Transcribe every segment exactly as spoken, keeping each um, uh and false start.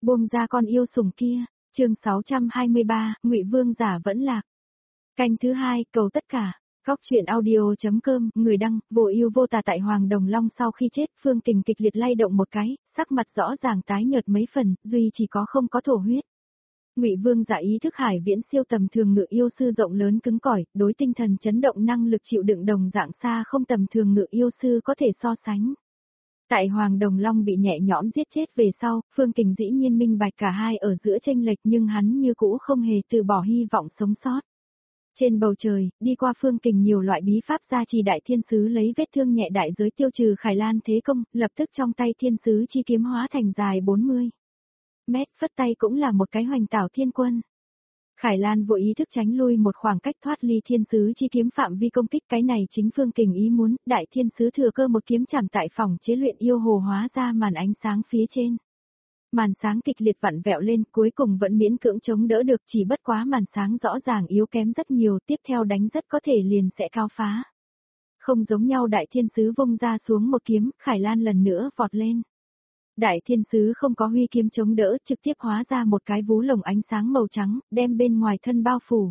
Buông ra con yêu sủng kia. Chương sáu trăm hai mươi ba, Ngụy Vương giả vẫn lạc. Canh thứ hai, cầu tất cả. Góc truyện audio.com, người đăng, vô ưu vô tà. Tại Hoàng Đồng Long sau khi chết, Phương Kình kịch liệt lay động một cái, sắc mặt rõ ràng tái nhợt mấy phần, duy chỉ có không có thổ huyết. Ngụy Vương giả ý thức hải viễn siêu tầm thường ngự yêu sư rộng lớn cứng cỏi, đối tinh thần chấn động năng lực chịu đựng đồng dạng xa không tầm thường ngự yêu sư có thể so sánh. Tại Hoàng Đồng Long bị nhẹ nhõm giết chết về sau, Phương Kình dĩ nhiên minh bạch cả hai ở giữa chênh lệch, nhưng hắn như cũ không hề từ bỏ hy vọng sống sót. Trên bầu trời, đi qua Phương Kình nhiều loại bí pháp gia trì, đại thiên sứ lấy vết thương nhẹ đại giới tiêu trừ Khải Lan thế công, lập tức trong tay thiên sứ chi kiếm hóa thành dài bốn mươi mét, phất tay cũng là một cái hoành tảo thiên quân. Khải Lan vội ý thức tránh lui một khoảng cách thoát ly thiên sứ chi kiếm phạm vi công kích, cái này chính Phương Kình ý muốn, đại thiên sứ thừa cơ một kiếm chạm tại phòng chế luyện yêu hồ hóa ra màn ánh sáng phía trên. Màn sáng kịch liệt vặn vẹo lên, cuối cùng vẫn miễn cưỡng chống đỡ được, chỉ bất quá màn sáng rõ ràng yếu kém rất nhiều, tiếp theo đánh rất có thể liền sẽ cao phá. Không giống nhau, đại thiên sứ vung ra xuống một kiếm, Khải Lan lần nữa vọt lên. Đại thiên sứ không có huy kiếm chống đỡ, trực tiếp hóa ra một cái vú lồng ánh sáng màu trắng, đem bên ngoài thân bao phủ.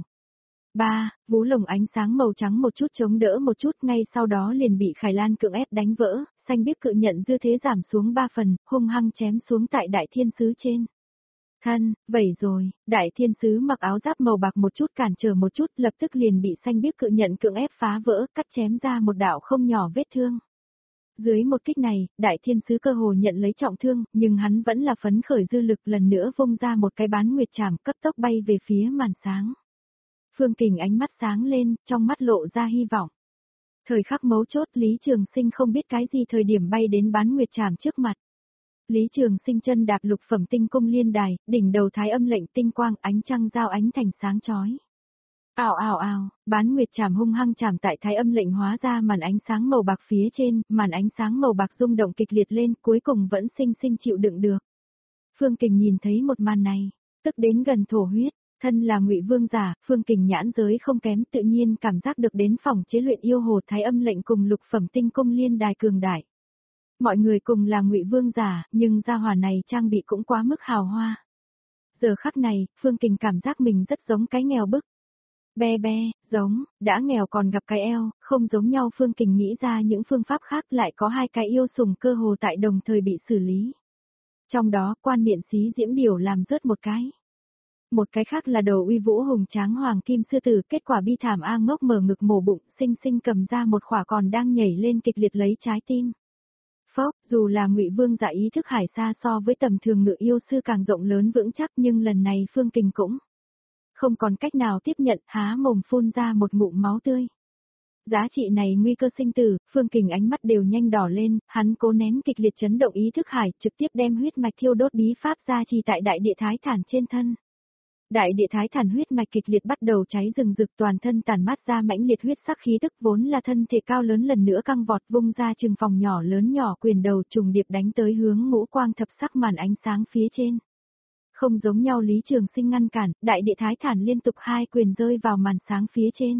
Ba, vú lồng ánh sáng màu trắng một chút chống đỡ một chút, ngay sau đó liền bị Khải Lan cưỡng ép đánh vỡ, xanh biếc cự nhận dư thế giảm xuống ba phần, hung hăng chém xuống tại đại thiên sứ trên thân. Vậy rồi, đại thiên sứ mặc áo giáp màu bạc một chút cản trở một chút, lập tức liền bị xanh biếc cự nhận cưỡng ép phá vỡ, cắt chém ra một đạo không nhỏ vết thương. Dưới một kích này, đại thiên sứ cơ hồ nhận lấy trọng thương, nhưng hắn vẫn là phấn khởi dư lực, lần nữa vung ra một cái bán nguyệt trảm, cấp tốc bay về phía màn sáng. Phương Kình ánh mắt sáng lên, trong mắt lộ ra hy vọng. Thời khắc mấu chốt, Lý Trường Sinh không biết cái gì thời điểm bay đến bán nguyệt trảm trước mặt. Lý Trường Sinh chân đạp lục phẩm tinh cung liên đài, đỉnh đầu thái âm lệnh tinh quang, ánh trăng giao ánh thành sáng chói. Ào ào ào, bán nguyệt trảm hung hăng chạm tại thái âm lệnh hóa ra màn ánh sáng màu bạc phía trên, màn ánh sáng màu bạc rung động kịch liệt lên, cuối cùng vẫn sinh sinh chịu đựng được. Phương Kình nhìn thấy một màn này, tức đến gần thổ huyết, thân là Ngụy Vương giả, Phương Kình nhãn giới không kém, tự nhiên cảm giác được đến phòng chế luyện yêu hồ thái âm lệnh cùng lục phẩm tinh cung liên đài cường đại. Mọi người cùng là Ngụy Vương giả, nhưng gia hỏa này trang bị cũng quá mức hào hoa. Giờ khắc này, Phương Kình cảm giác mình rất giống cái nghèo bức. Be be, giống, đã nghèo còn gặp cái eo, không giống nhau. Phương Kình nghĩ ra những phương pháp khác, lại có hai cái yêu sủng cơ hồ tại đồng thời bị xử lý. Trong đó, quan miện xí diễm điều làm rớt một cái. Một cái khác là đầu uy vũ hùng tráng hoàng kim sư tử, kết quả bi thảm A Ngốc mở ngực mổ bụng, sinh sinh cầm ra một khỏa còn đang nhảy lên kịch liệt lấy trái tim. Phốc, dù là Ngụy Vương giả ý thức hải xa so với tầm thường ngự yêu sư càng rộng lớn vững chắc, nhưng lần này Phương Kình cũng không còn cách nào tiếp nhận, há mồm phun ra một ngụm máu tươi. Giá trị này nguy cơ sinh tử, Phương Kình ánh mắt đều nhanh đỏ lên, hắn cố nén kịch liệt chấn động ý thức hải, trực tiếp đem huyết mạch thiêu đốt bí pháp gia trì tại đại địa thái thản trên thân. Đại địa thái thản huyết mạch kịch liệt bắt đầu cháy rừng rực, toàn thân tản mát ra mãnh liệt huyết sắc khí tức, vốn là thân thể cao lớn lần nữa căng vọt, vung ra chừng phòng nhỏ lớn nhỏ quyền đầu trùng điệp đánh tới hướng ngũ quang thập sắc màn ánh sáng phía trên. Không giống nhau, Lý Trường Sinh ngăn cản, đại địa thái thản liên tục hai quyền rơi vào màn sáng phía trên.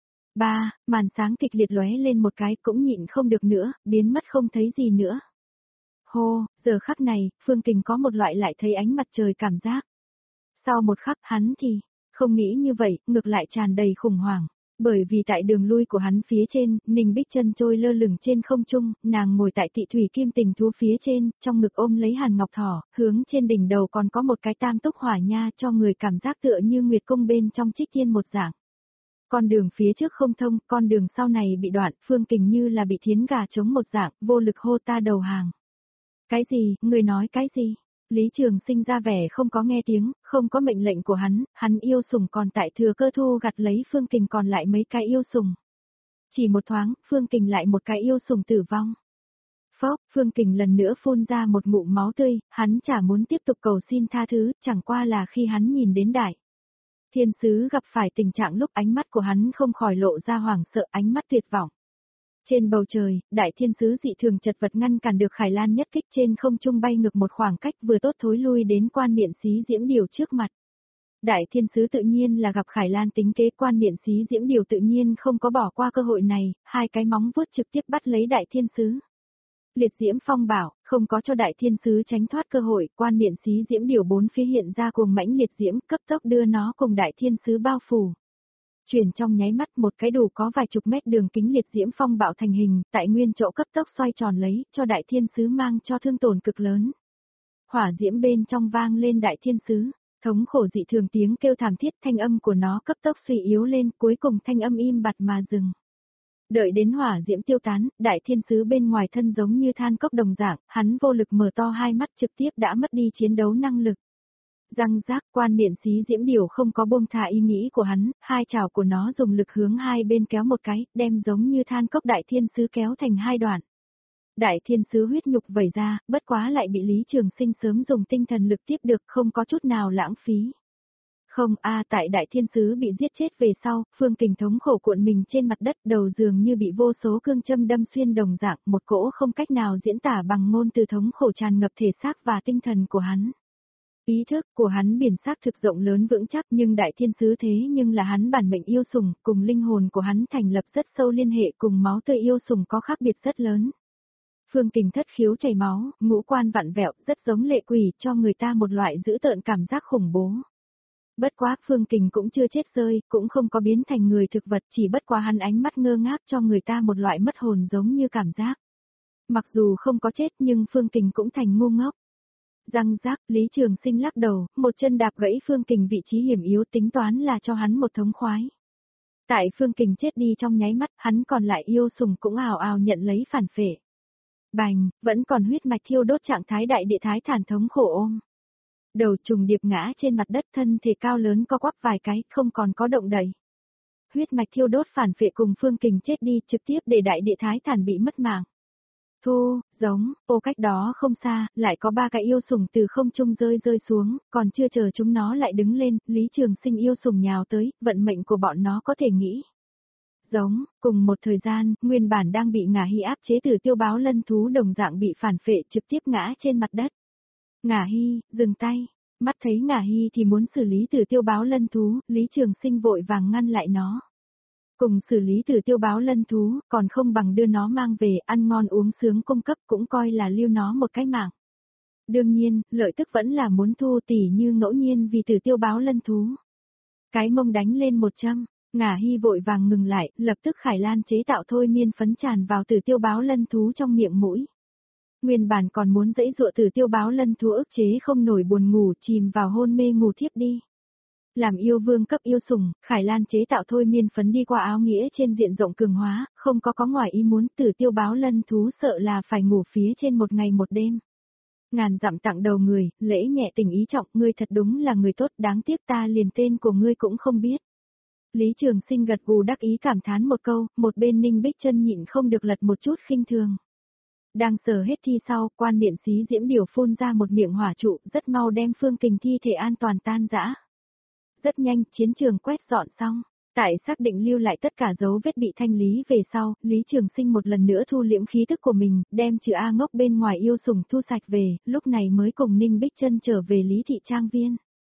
Ba, màn sáng kịch liệt lóe lên một cái, cũng nhịn không được nữa, biến mất không thấy gì nữa. Hô, giờ khắc này, Phương Kình có một loại lại thấy ánh mặt trời cảm giác. Sau một khắc, hắn thì không nghĩ như vậy, ngược lại tràn đầy khủng hoảng. Bởi vì tại đường lui của hắn phía trên, Ninh Bích Chân trôi lơ lửng trên không trung, nàng ngồi tại tị thủy kim tình thú phía trên, trong ngực ôm lấy Hàn Ngọc Thỏ, hướng trên đỉnh đầu còn có một cái tam túc hỏa nha, cho người cảm giác tựa như nguyệt cung bên trong Trích Thiên một dạng. Con đường phía trước không thông, con đường sau này bị đoạn, Phương Kình như là bị thiến gà chống một dạng, vô lực hô ta đầu hàng. Cái gì, người nói cái gì? Lý Trường Sinh ra vẻ không có nghe tiếng, không có mệnh lệnh của hắn, hắn yêu sủng còn tại thừa cơ thu gặt lấy Phương Kình còn lại mấy cái yêu sủng. Chỉ một thoáng, Phương Kình lại một cái yêu sủng tử vong. Phốc, Phương Kình lần nữa phun ra một ngụm máu tươi, hắn chả muốn tiếp tục cầu xin tha thứ, chẳng qua là khi hắn nhìn đến đại thiên sứ gặp phải tình trạng lúc, ánh mắt của hắn không khỏi lộ ra hoảng sợ, ánh mắt tuyệt vọng. Trên bầu trời, đại thiên sứ dị thường chật vật ngăn cản được Khải Lan nhất kích, trên không trung bay ngược một khoảng cách, vừa tốt thối lui đến quan miện xí diễm điều trước mặt. Đại thiên sứ tự nhiên là gặp Khải Lan tính kế, quan miện xí diễm điều tự nhiên không có bỏ qua cơ hội này, hai cái móng vuốt trực tiếp bắt lấy đại thiên sứ. Liệt diễm phong bảo, không có cho đại thiên sứ tránh thoát cơ hội, quan miện xí diễm điều bốn phía hiện ra cuồng mãnh liệt diễm, cấp tốc đưa nó cùng đại thiên sứ bao phủ. Chuyển trong nháy mắt một cái đủ có vài chục mét đường kính liệt diễm phong bạo thành hình, tại nguyên chỗ cấp tốc xoay tròn lấy, cho đại thiên sứ mang cho thương tổn cực lớn. Hỏa diễm bên trong vang lên đại thiên sứ, thống khổ dị thường tiếng kêu thảm thiết, thanh âm của nó cấp tốc suy yếu lên, cuối cùng thanh âm im bặt mà dừng. Đợi đến hỏa diễm tiêu tán, đại thiên sứ bên ngoài thân giống như than cốc đồng dạng, hắn vô lực mở to hai mắt trực tiếp đã mất đi chiến đấu năng lực. Răng rác, quan miện xí diễm điều không có buông thả ý nghĩ của hắn, hai chảo của nó dùng lực hướng hai bên kéo một cái, đem giống như than cốc đại thiên sứ kéo thành hai đoạn. Đại thiên sứ huyết nhục vẩy ra, bất quá lại bị Lý Trường Sinh sớm dùng tinh thần lực tiếp được, không có chút nào lãng phí. Không a tại đại thiên sứ bị giết chết về sau, Phương Kình thống khổ cuộn mình trên mặt đất, đầu dường như bị vô số cương châm đâm xuyên đồng dạng, một cỗ không cách nào diễn tả bằng ngôn từ thống khổ tràn ngập thể xác và tinh thần của hắn. Ý thức của hắn biển xác thực rộng lớn vững chắc, nhưng đại thiên sứ thế nhưng là hắn bản mệnh yêu sủng, cùng linh hồn của hắn thành lập rất sâu liên hệ, cùng máu tươi yêu sủng có khác biệt rất lớn. Phương Kình thất khiếu chảy máu, ngũ quan vặn vẹo, rất giống lệ quỷ, cho người ta một loại dữ tợn cảm giác khủng bố. Bất quá Phương Kình cũng chưa chết rơi, cũng không có biến thành người thực vật, chỉ bất quá hắn ánh mắt ngơ ngác cho người ta một loại mất hồn giống như cảm giác. Mặc dù không có chết nhưng Phương Kình cũng thành ngu ngốc. Răng rác, Lý Trường Sinh lắc đầu, một chân đạp gãy Phương Kình vị trí hiểm yếu, tính toán là cho hắn một thống khoái. Tại Phương Kình chết đi trong nháy mắt, hắn còn lại yêu sủng cũng ào ào nhận lấy phản phệ. Bành, vẫn còn huyết mạch thiêu đốt trạng thái đại địa thái thản thống khổ ôm. Đầu trùng điệp ngã trên mặt đất, thân thể cao lớn co quắp vài cái, không còn có động đậy. Huyết mạch thiêu đốt phản phệ cùng Phương Kình chết đi, trực tiếp để đại địa thái thản bị mất mạng. Thu, giống, ô cách đó không xa, lại có ba cái yêu sủng từ không trung rơi rơi xuống, còn chưa chờ chúng nó lại đứng lên, Lý Trường Sinh yêu sủng nhào tới, vận mệnh của bọn nó có thể nghĩ. Giống, cùng một thời gian, nguyên bản đang bị Ngả Hy áp chế Tử Tiêu Báo Lân thú đồng dạng bị phản phệ trực tiếp ngã trên mặt đất. Ngả Hy, dừng tay, mắt thấy Ngả Hy thì muốn xử lý Tử Tiêu Báo Lân thú, Lý Trường Sinh vội vàng ngăn lại nó. Cùng xử lý Tử Tiêu Báo Lân thú, còn không bằng đưa nó mang về ăn ngon uống sướng cung cấp, cũng coi là lưu nó một cái mạng. Đương nhiên, lợi tức vẫn là muốn thu tỉ như ngẫu nhiên vì Tử Tiêu Báo Lân thú. Cái mông đánh lên một châm, Ngả Hy vội vàng ngừng lại, lập tức Khải Lan chế tạo thôi miên phấn tràn vào Tử Tiêu Báo Lân thú trong miệng mũi. Nguyên bản còn muốn dãy dụa Tử Tiêu Báo Lân thú ức chế không nổi buồn ngủ, chìm vào hôn mê ngủ thiếp đi. Làm yêu vương cấp yêu sủng, Khải Lan chế tạo thôi miên phấn đi qua áo nghĩa trên diện rộng cường hóa, không có có ngoài ý muốn, Tử Tiêu Báo Lân thú sợ là phải ngủ phía trên một ngày một đêm. Ngàn dặm tặng đầu người, lễ nhẹ tình ý trọng, ngươi thật đúng là người tốt, đáng tiếc ta liền tên của ngươi cũng không biết. Lý Trường Sinh gật gù đắc ý cảm thán một câu, một bên Ninh Bích Chân nhịn không được lật một chút khinh thường. Đang sờ hết thi sau, quan miện xí diễm điều phun ra một miệng hỏa trụ, rất mau đem Phương Kình thi thể an toàn tan rã. Rất nhanh, chiến trường quét dọn xong. Tại xác định lưu lại tất cả dấu vết bị thanh lý về sau, Lý Trường Sinh một lần nữa thu liễm khí tức của mình, đem trừ A Ngốc bên ngoài yêu sủng thu sạch về, lúc này mới cùng Ninh Bích Chân trở về Lý Thị Trang Viên.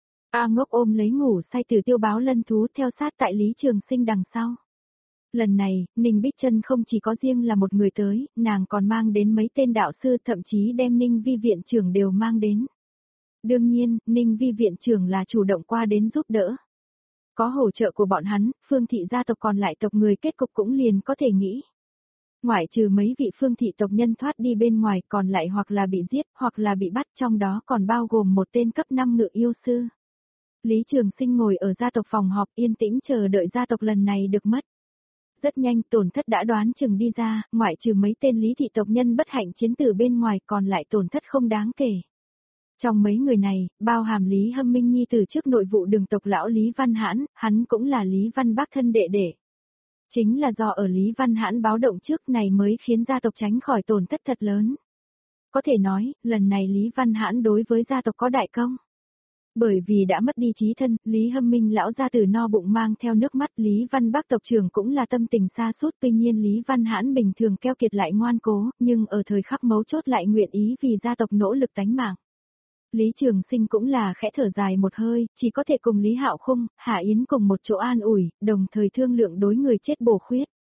A Ngốc ôm lấy ngủ say Tử Tiêu Báo Lân thú theo sát tại Lý Trường Sinh đằng sau. Lần này, Ninh Bích Chân không chỉ có riêng là một người tới, nàng còn mang đến mấy tên đạo sư, thậm chí đem Ninh Vi viện trưởng đều mang đến. Đương nhiên, Ninh Vi viện trưởng là chủ động qua đến giúp đỡ. Có hỗ trợ của bọn hắn, Phương thị gia tộc còn lại tộc người kết cục cũng liền có thể nghĩ. Ngoại trừ mấy vị Phương thị tộc nhân thoát đi bên ngoài, còn lại hoặc là bị giết, hoặc là bị bắt, trong đó còn bao gồm một tên cấp năm ngự yêu sư. Lý Trường Sinh ngồi ở gia tộc phòng họp yên tĩnh chờ đợi gia tộc lần này được mất. Rất nhanh tổn thất đã đoán chừng đi ra, ngoại trừ mấy tên Lý thị tộc nhân bất hạnh chiến tử bên ngoài, còn lại tổn thất không đáng kể. Trong mấy người này, bao hàm Lý Hâm Minh Nhi từ trước nội vụ đường tộc lão Lý Văn Hãn, hắn cũng là Lý Văn Bác thân đệ đệ. Chính là do ở Lý Văn Hãn báo động trước này mới khiến gia tộc tránh khỏi tổn thất thật lớn. Có thể nói, lần này Lý Văn Hãn đối với gia tộc có đại công. Bởi vì đã mất đi chí thân, Lý Hâm Minh lão gia tử no bụng mang theo nước mắt, Lý Văn Bác tộc trưởng cũng là tâm tình xa sút, tuy nhiên Lý Văn Hãn bình thường keo kiệt lại ngoan cố, nhưng ở thời khắc mấu chốt lại nguyện ý vì gia tộc nỗ lực tánh mạng. Lý Trường Sinh cũng là khẽ thở dài một hơi, chỉ có thể cùng Lý Hạo Khung, Hạ Yến cùng một chỗ an ủi, đồng thời thương lượng đối người chết bổ khuyết.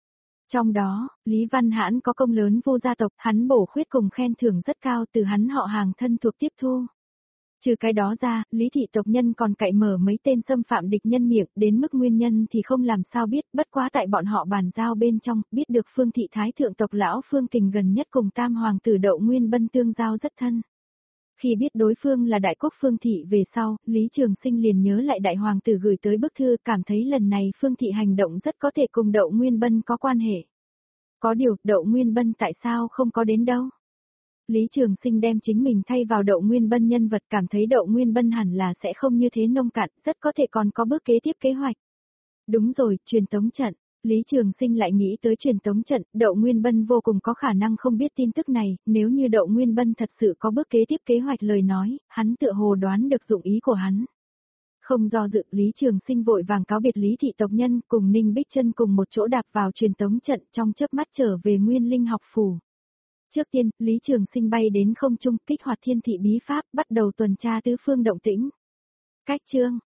Trong đó, Lý Văn Hãn có công lớn vô gia tộc, hắn bổ khuyết cùng khen thưởng rất cao từ hắn họ hàng thân thuộc tiếp thu. Trừ cái đó ra, Lý thị tộc nhân còn cậy mở mấy tên xâm phạm địch nhân miệng, đến mức nguyên nhân thì không làm sao biết, bất quá tại bọn họ bàn giao bên trong, biết được Phương thị thái thượng tộc lão Phương Kình gần nhất cùng tam hoàng tử Đậu Nguyên Bân tương giao rất thân. Khi biết đối phương là đại quốc Phương thị về sau, Lý Trường Sinh liền nhớ lại đại hoàng tử gửi tới bức thư, cảm thấy lần này Phương thị hành động rất có thể cùng Đậu Nguyên Bân có quan hệ. Có điều, Đậu Nguyên Bân tại sao không có đến đâu? Lý Trường Sinh đem chính mình thay vào Đậu Nguyên Bân nhân vật, cảm thấy Đậu Nguyên Bân hẳn là sẽ không như thế nông cạn, rất có thể còn có bước kế tiếp kế hoạch. Đúng rồi, truyền tống trận. Lý Trường Sinh lại nghĩ tới truyền tống trận, Đậu Nguyên Bân vô cùng có khả năng không biết tin tức này, nếu như Đậu Nguyên Bân thật sự có bước kế tiếp kế hoạch lời nói, hắn tựa hồ đoán được dụng ý của hắn. Không do dự, Lý Trường Sinh vội vàng cáo biệt Lý thị tộc nhân, cùng Ninh Bích Chân cùng một chỗ đạp vào truyền tống trận, trong chớp mắt trở về Nguyên Linh học phủ. Trước tiên, Lý Trường Sinh bay đến không trung, kích hoạt thiên thị bí pháp, bắt đầu tuần tra tứ phương động tĩnh. Cách chương